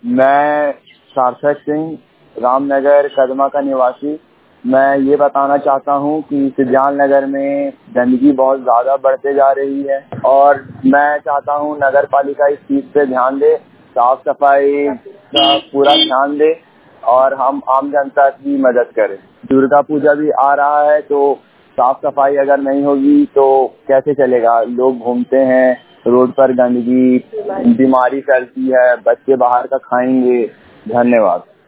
मैं सार्थक सिंह, रामनगर कदमा का निवासी। मैं ये बताना चाहता हूँ कि सुजान नगर में गंदगी बहुत ज़्यादा बढ़ते जा रही है और मैं चाहता हूँ नगर पालिका इस चीज़ पे ध्यान दे, साफ सफाई का पूरा ध्यान दे और हम आम जनता की मदद करें। दुर्गा पूजा भी आ रहा है तो साफ सफाई अगर नहीं होगी तो कैसे चलेगा। लोग घूमते हैं रोड पर, गंदगी, बीमारी फैलती है, बच्चे बाहर का खाएंगे। धन्यवाद।